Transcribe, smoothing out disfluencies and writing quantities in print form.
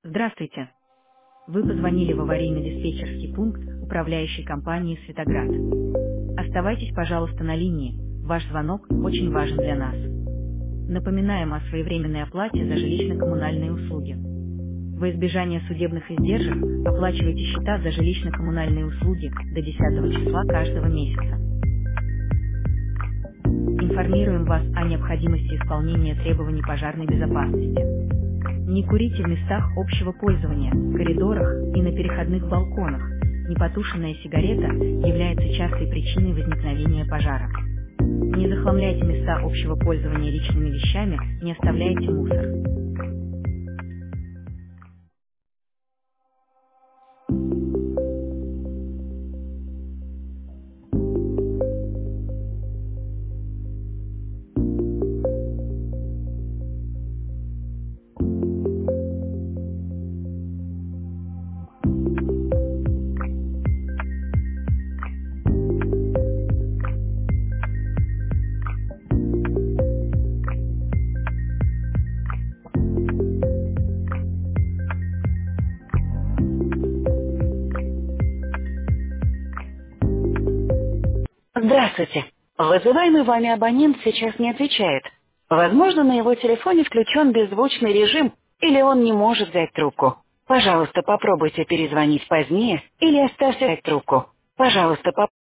Здравствуйте. Вы позвонили в аварийно-диспетчерский пункт управляющей компании «Светоград». Оставайтесь, пожалуйста, на линии. Ваш звонок очень важен для нас. Напоминаем о своевременной оплате за жилищно-коммунальные услуги. Во избежание судебных издержек оплачивайте счета за жилищно-коммунальные услуги до 10 числа каждого месяца. Информируем вас о необходимости исполнения требований пожарной безопасности. Не курите в местах общего пользования, коридорах и на переходных балконах. Непотушенная сигарета является частой причиной возникновения пожара. Не захламляйте места общего пользования личными вещами, не оставляйте мусор. Здравствуйте. Вызываемый вами абонент сейчас не отвечает. Возможно, на его телефоне включен беззвучный режим, или он не может взять трубку. Пожалуйста, попробуйте перезвонить позднее или оставьте трубку. Пожалуйста,